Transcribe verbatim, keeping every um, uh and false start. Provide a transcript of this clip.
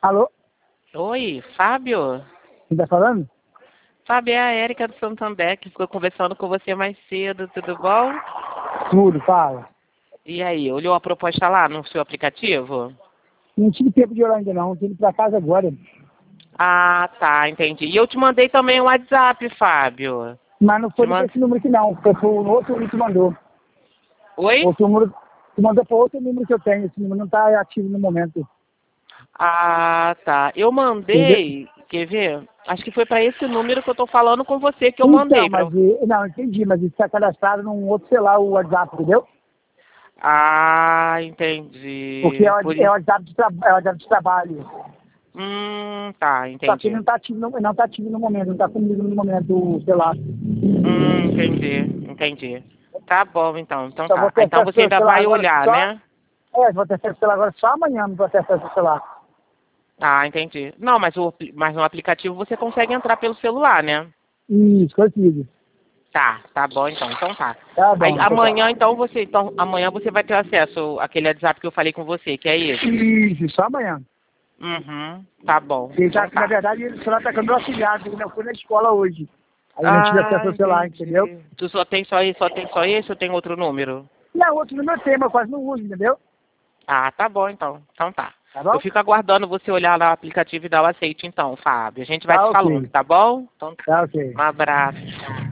Alô? Oi, Fábio? Quem tá falando? Fábio, é a Érica do Santander, que ficou conversando com você mais cedo, tudo bom? Tudo, fala. E aí, olhou a proposta lá no seu aplicativo? Não tive tempo de olhar ainda não, tô indo pra casa agora. Ah, tá, entendi. E eu te mandei também o WhatsApp, Fábio. Mas não Te foi man... esse número aqui não, foi pro outro número que mandou. Oi? Outro número, tu mandou pra outro número que eu tenho, esse número não tá ativo no momento. Ah, tá. Eu Entendeu? mandei, quer ver? Acho que foi para esse número que eu tô falando com você, que eu Então, mandei pra... mas, eh, não, entendi, mas isso tá cadastrado num outro celular, o WhatsApp, entendeu? Ah, Porque é entendi. o, Por é o isso... WhatsApp de, tra é o WhatsApp de trabalho. Hum, tá, Só que ele entendi. não tá ativo no, não tá ativo no momento, não tá comigo no momento, sei lá. Hum, entendi, entendi. Tá bom, então. Então Só vou tá. ter Ah, então acesso você ao ainda celular vai agora olhar, só. né? É, vou ter acesso ao celular agora só amanhã, não vou ter acesso ao celular. Ah, entendi. Não, mas, o, mas no aplicativo você consegue entrar pelo celular, né? Isso, consigo. Tá, tá bom então. Então tá. Tá Aí bom, então tá. amanhã então você, então amanhã você vai ter acesso àquele WhatsApp que eu falei com você, que é isso. Isso, só amanhã. Uhum. Tá bom. Ele tá, Então na tá. verdade, o celular tá com o meu auxiliar, ele não foi na escola hoje. Aí não tive acesso Ah, ao celular, entendeu? entendi. Tu só tem só esse, só tem só esse ou tem outro número? Não, outro número tem, mas eu quase não uso, entendeu? Ah, tá bom então. Então tá. Tá Eu bom? fico aguardando você olhar lá o aplicativo e dar o aceite então, Fábio. A gente vai Tá se falando, ok. tá bom? Então tá. Tá ok. Um abraço. Tchau.